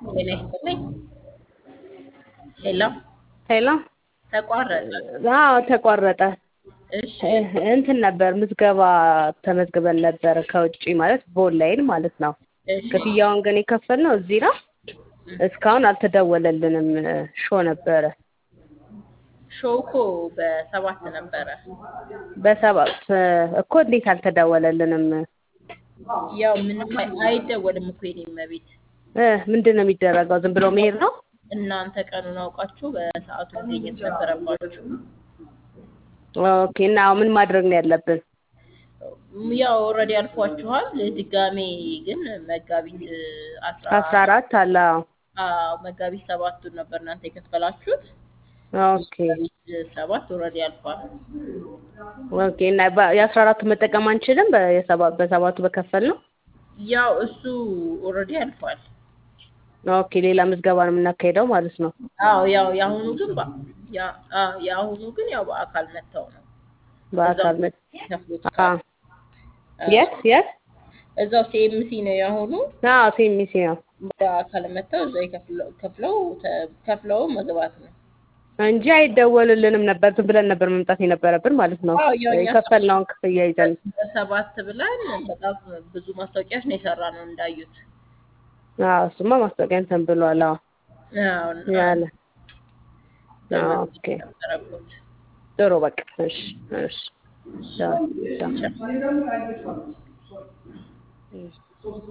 ጤና ይስጥልኝ። ሄሎ ሄሎ ተቋረጠ። አዎ ተቋረጠ። እሺ እንትን ነበር ምዝገባ ተመዝግበን ነበር ከውጪ ማለት በኦንላይን ማለት ነው። እሺ ክፍያውን ግን የከፈልነው እዚህ ነው። እስካሁን አልተደወለልንም። ሾው ነበረ ሾው እኮ በሰባት ነበረ። በሰባት እኮ እንዴት አልተደወለልንም? ያው ምንም አይደወልም እኮ የኔ እመቤት። ምንድን ነው የሚደረገው? ዝም ብሎ መሄድ ነው? እናንተ ቀኑን አውቃችሁ በሰዓቱ መገኘት ነበረባችሁ። ኦኬ። እና ምን ማድረግ ነው ያለብን? ያው ኦልሬዲ አልፏችኋል። ድጋሜ ግን መጋቢት አስራ 14 አለ። መጋቢት ሰባቱን ነበር እናንተ የከፈላችሁት። ኦኬ ሰባት ኦልሬዲ አልፏል። ኦኬ። እና የ14 መጠቀም አንችልም? በሰባቱ በከፈል ነው። ያው እሱ ኦልሬዲ አልፏል። ኦኬ። ሌላ ምዝገባ ነው የምናካሄደው ማለት ነው። አዎ ያው የአሁኑ ግን የአሁኑ ግን ያው በአካል መተው ነው። በአካል ከፍሎት የት እዛው ሲኤምሲ ነው የአሁኑ። አዎ ሲኤምሲ ነው በአካል መተው እዛው ከፍለው መግባት ነው እንጂ አይደወልልንም ነበር። ዝም ብለን ነበር መምጣት የነበረብን ማለት ነው። አዎ ያው የከፈልነውን ክፍያ ይዘን ሰባት ብለን በጣም ብዙ ማስታወቂያዎች ነው የሰራነው እንዳዩት። እሱማ ማስታወቂያ እንትን ብሏል። ያለ ኦኬ ጥሩ በቃ እሺ እሺ ቻው ቻው